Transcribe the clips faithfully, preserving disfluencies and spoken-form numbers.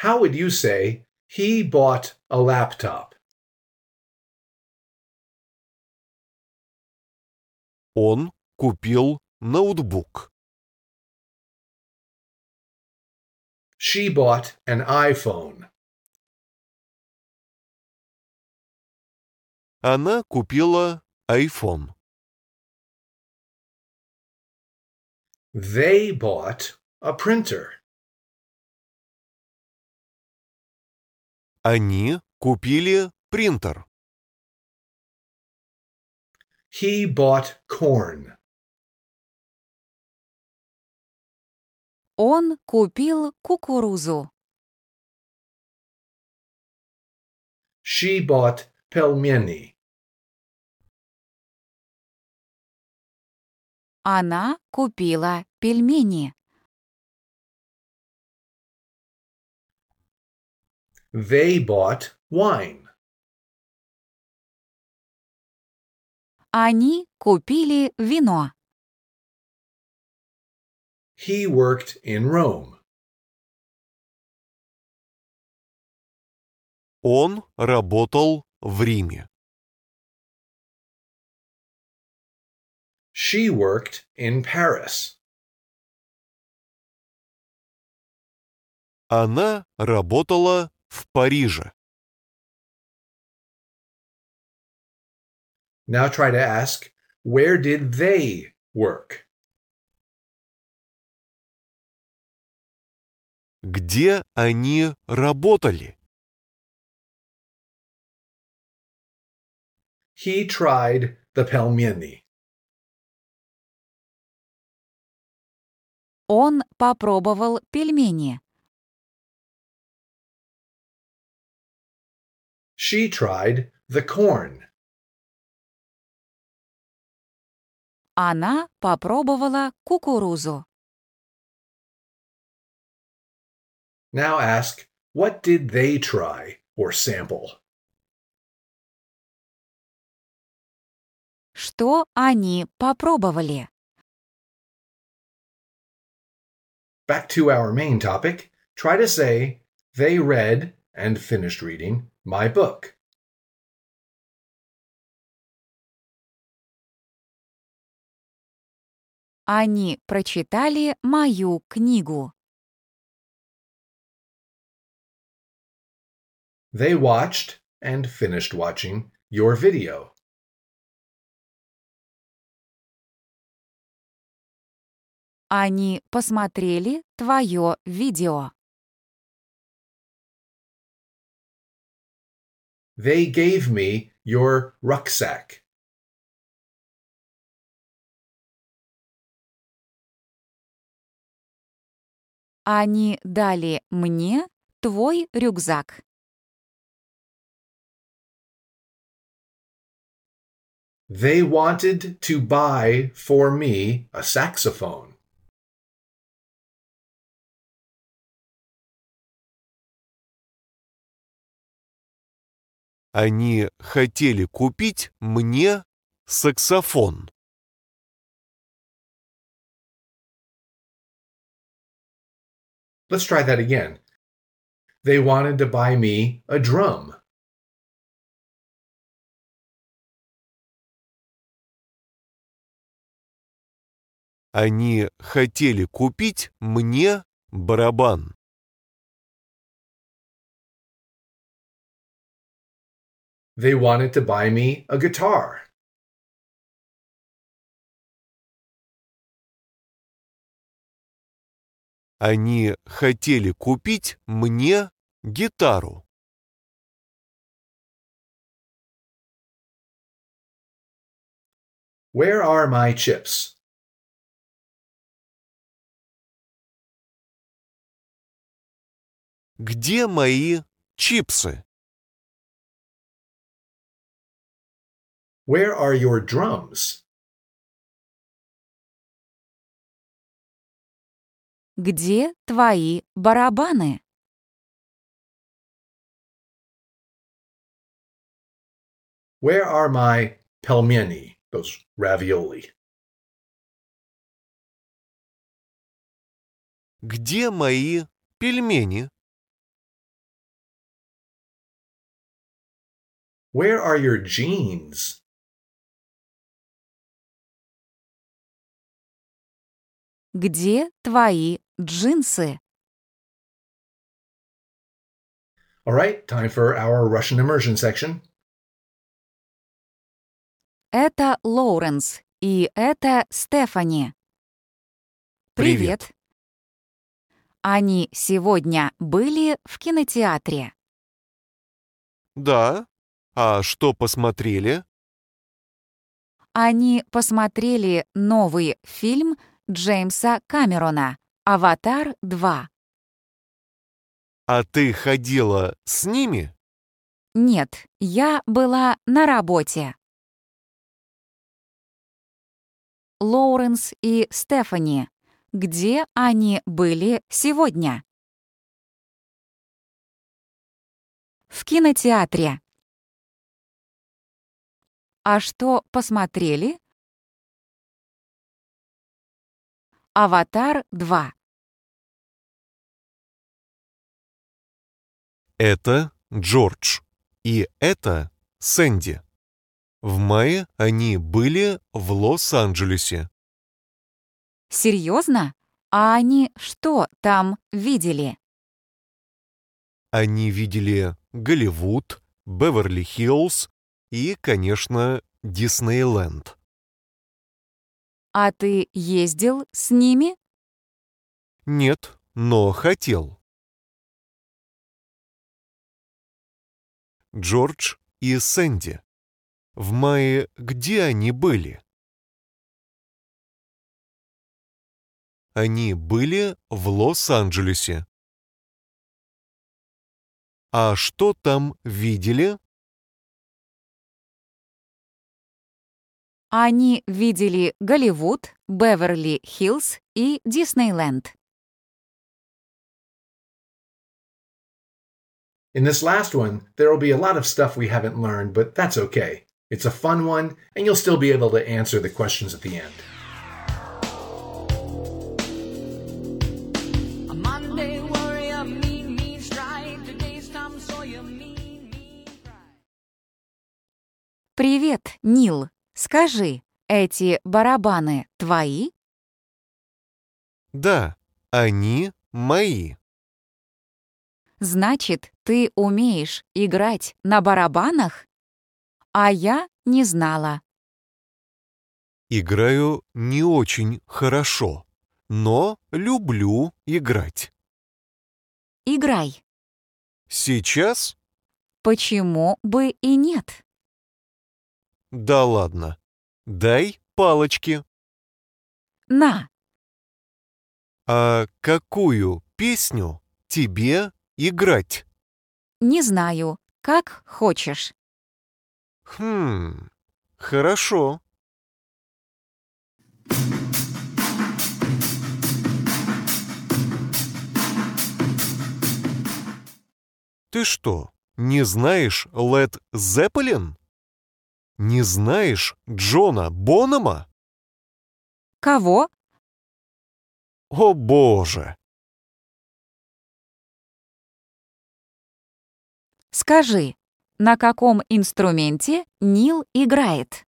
How would you say he bought a laptop? Он купил ноутбук. She bought an iPhone. Она купила iPhone. They bought a printer. Они купили принтер. He bought corn. Он купил кукурузу. She bought pelmeni. Она купила пельмени. They bought wine. Они купили вино. He worked in Rome. Он работал в Риме. She worked in Paris. Она работала в Париже. Now try to ask, where did they work? Где они работали? He tried the pelmeni. Он попробовал пельмени. She tried the corn. Она попробовала кукурузу. Now ask, what did they try or sample? Что они попробовали? Back to our main topic, try to say, they read and finished reading my book. Они прочитали мою книгу. They watched and finished watching your video. Они посмотрели твое видео. They gave me your rucksack. Они дали мне твой рюкзак. They wanted to buy for me a saxophone. Они хотели купить мне саксофон. Let's try that again. They wanted to buy me a drum. Они хотели купить мне барабан. They wanted to buy me a guitar. Они хотели купить мне гитару. Where are my chips? Где мои чипсы? Where are your drums? Где твои барабаны? Where are my pelmeni, those ravioli? Где мои пельмени? Where are your jeans? Где твои джинсы? All right, time for our Russian immersion section. Это Лоуренс, и это Стефани. Привет. Они сегодня были в кинотеатре. Да. А что посмотрели? Они посмотрели новый фильм Джеймса Камерона «Аватар два». А ты ходила с ними? Нет, я была на работе. Лоуренс и Стефани. Где они были сегодня? В кинотеатре. А что посмотрели? «Аватар два». Это Джордж. И это Сэнди. В мае они были в Лос-Анджелесе. Серьезно? А они что там видели? Они видели Голливуд, Беверли-Хиллз и, конечно, Диснейленд. А ты ездил с ними? Нет, но хотел. Джордж и Сэнди. В мае где они были? Они были в Лос-Анджелесе. А что там видели? Они видели Голливуд, Беверли-Хиллз и Диснейленд. In this last one, there will be a lot of stuff we haven't learned, but that's okay. It's a fun one, and you'll still be able to answer the questions at the end. A Monday warrior, mean, mean strike. Today's Tom Sawyer, mean, mean pride. Привет, Нил. Скажи, эти барабаны твои? Да, они мои. Значит, ты умеешь играть на барабанах? А я не знала. Играю не очень хорошо, но люблю играть. Играй. Сейчас? Почему бы и нет? Да ладно. Дай палочки. На, А какую песню тебе играть? не знаю, как хочешь. Хм, хорошо. Ты что, не знаешь Led Zeppelin? Не знаешь Джона Бонома? Кого? О боже! Скажи, на каком инструменте Нил играет?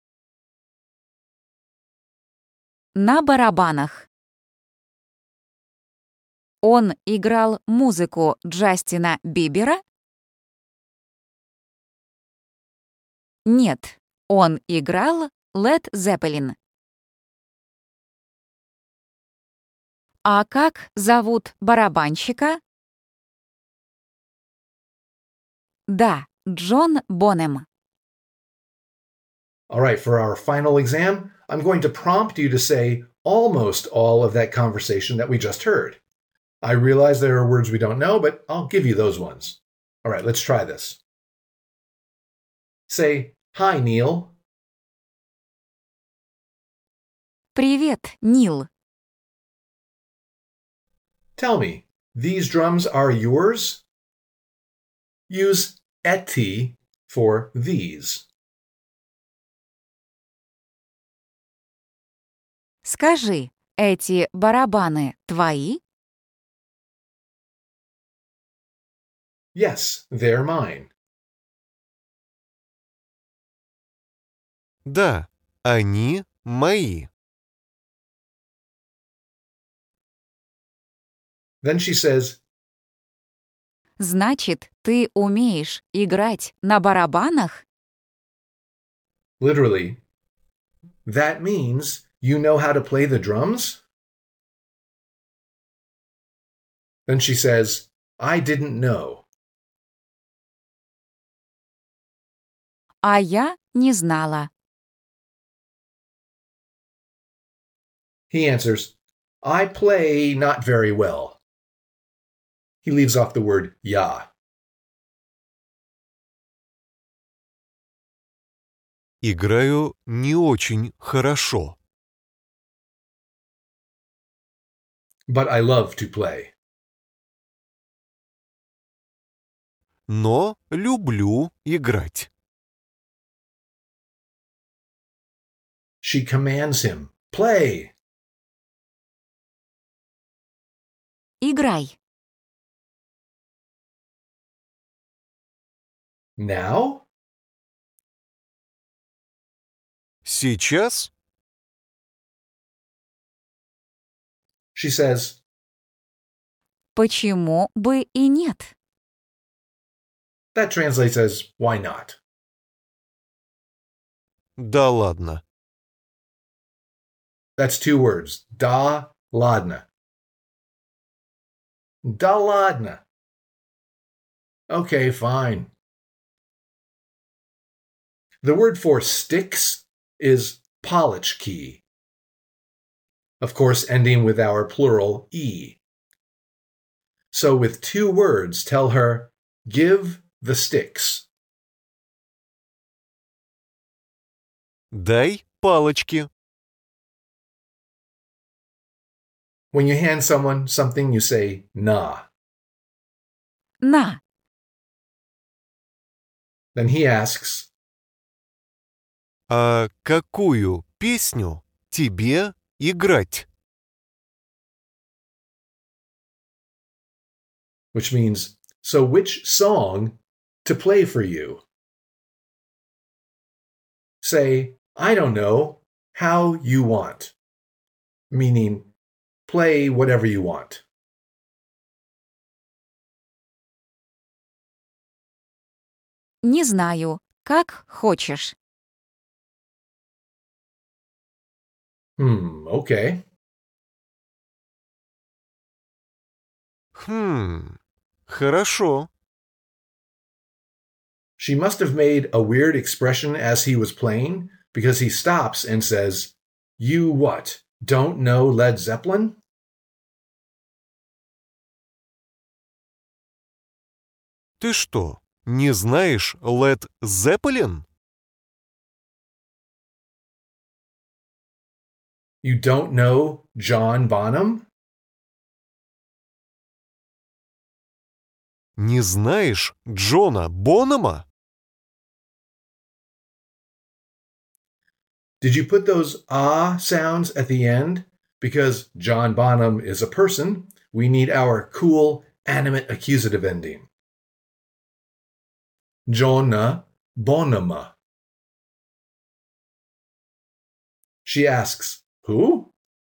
На барабанах. Он играл музыку Джастина Бибера? Нет, он играл Led Zeppelin. А как зовут барабанщика? Да, Джон Бонем. All right, for our final exam, I'm going to prompt you to say almost all of that conversation that we just heard. I realize there are words we don't know, but I'll give you those ones. All right, let's try this. Say, hi, Neil. Привет, Нил. Tell me, these drums are yours? Use эти for these. Скажи, эти барабаны твои? Yes, they're mine. Да, они мои. Then she says, Значит, ты умеешь играть на барабанах? literally, that means you know how to play the drums? Then she says, I didn't know. А я не знала. He answers, I play not very well. He leaves off the word ya. Играю не очень хорошо. But I love to play. Но люблю играть. She commands him, play. Играй. Now? Сейчас She says, Почему бы и нет? that translates as, why not? да ладно. That's two words. Da ladna. Da ladna. Okay, fine. The word for sticks is palichki. Of course, ending with our plural e. So with two words, tell her, give the sticks. Дай палочки. When you hand someone something, you say na. На. Then he asks, А какую песню тебе играть? which means, so which song to play for you? Say, I don't know, how you want. Meaning, play whatever you want. Не знаю. Как хочешь. Hmm, okay. Хм, хорошо. She must have made a weird expression as he was playing because he stops and says, You what? Don't know Led Zeppelin? Ты что, не знаешь Led Zeppelin? You don't know John Bonham? Не знаешь Джона Бонома? Did you put those ah sounds at the end? Because John Bonham is a person, we need our cool, animate accusative ending. Jonna Bonhama. She asks, Who?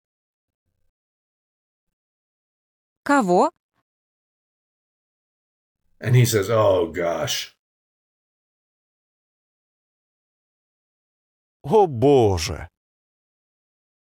Кого? And he says, Oh gosh. О боже!